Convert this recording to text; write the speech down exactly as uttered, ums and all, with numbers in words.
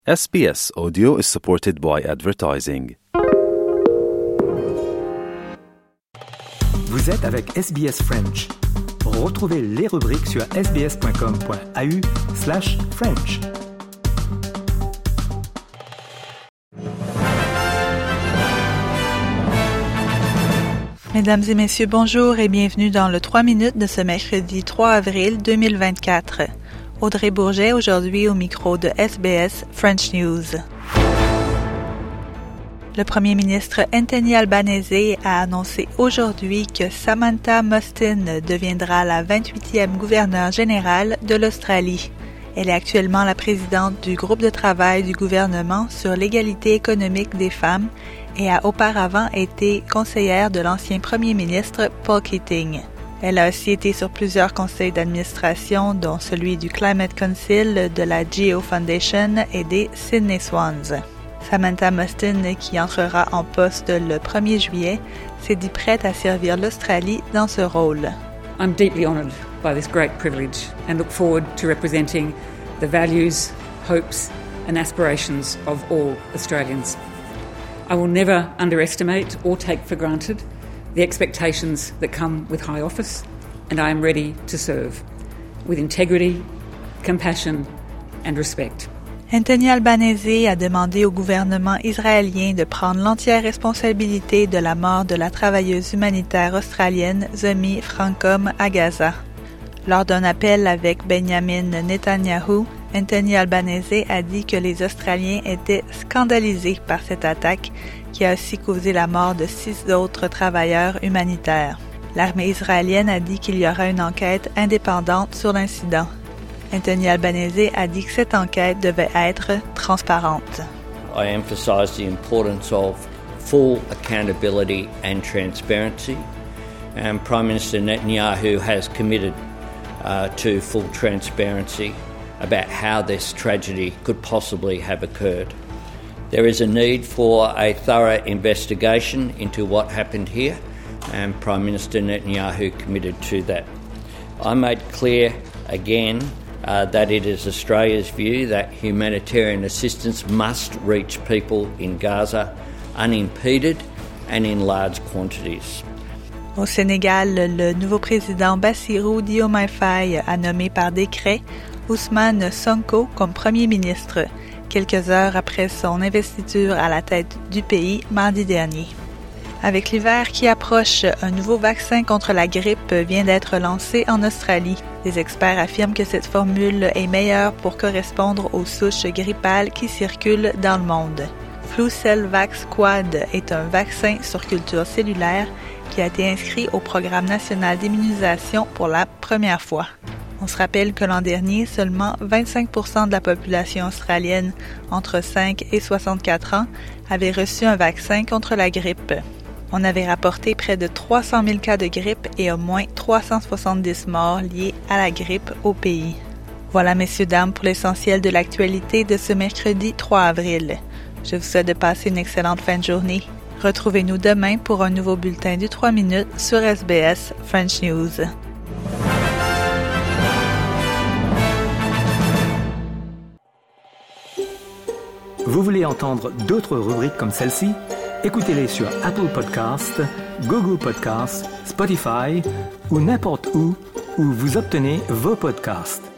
S B S Audio is supported by advertising. Vous êtes avec S B S French. Retrouvez les rubriques sur sbs.com.au slash French. Mesdames et messieurs, bonjour et bienvenue dans le trois minutes de ce mercredi trois avril deux mille vingt-quatre. Audrey Bourget aujourd'hui au micro de S B S French News. Le premier ministre Anthony Albanese a annoncé aujourd'hui que Samantha Mostyn deviendra la vingt-huitième gouverneure générale de l'Australie. Elle est actuellement la présidente du groupe de travail du gouvernement sur l'égalité économique des femmes et a auparavant été conseillère de l'ancien premier ministre Paul Keating. Elle a aussi été sur plusieurs conseils d'administration, dont celui du Climate Council, de la Geo Foundation et des Sydney Swans. Samantha Mostyn, qui entrera en poste le premier juillet, s'est dit prête à servir l'Australie dans ce rôle. I'm deeply honoured by this great privilege and look forward to representing the values, hopes and aspirations of all Australians. I will never underestimate or take for granted the expectations that come with high office, and I am ready to serve with integrity, compassion and respect. Anthony Albanese a demandé au gouvernement israélien de prendre l'entière responsabilité de la mort de la travailleuse humanitaire australienne Zomi Francom à Gaza. Lors d'un appel avec Benjamin Netanyahu, Anthony Albanese a dit que les Australiens étaient scandalisés par cette attaque qui a aussi causé la mort de six autres travailleurs humanitaires. L'armée israélienne a dit qu'il y aura une enquête indépendante sur l'incident. Anthony Albanese a dit que cette enquête devait être transparente. I emphasise the importance of full accountability and transparency. And Prime Minister Netanyahu has committed uh, to full transparency about how this tragedy could possibly have occurred. There is a need for a thorough investigation into what happened here, and Prime Minister Netanyahu committed to that. I made clear again uh, that it is Australia's view that humanitarian assistance must reach people in Gaza unimpeded and in large quantities. Au Sénégal, le nouveau président Bassirou Diomaye Faye a nommé par décret Ousmane Sonko comme premier ministre, quelques heures après son investiture à la tête du pays mardi dernier. Avec l'hiver qui approche, un nouveau vaccin contre la grippe vient d'être lancé en Australie. Les experts affirment que cette formule est meilleure pour correspondre aux souches grippales qui circulent dans le monde. Flucelvax Quad est un vaccin sur culture cellulaire qui a été inscrit au programme national d'immunisation pour la première fois. On se rappelle que l'an dernier, seulement vingt-cinq pour cent de la population australienne entre cinq et soixante-quatre ans avait reçu un vaccin contre la grippe. On avait rapporté près de trois cent mille cas de grippe et au moins trois cent soixante-dix morts liés à la grippe au pays. Voilà, messieurs, dames, pour l'essentiel de l'actualité de ce mercredi trois avril. Je vous souhaite de passer une excellente fin de journée. Retrouvez-nous demain pour un nouveau bulletin du trois minutes sur S B S French News. Vous voulez entendre d'autres rubriques comme celle-ci? Écoutez-les sur Apple Podcasts, Google Podcasts, Spotify ou n'importe où où vous obtenez vos podcasts.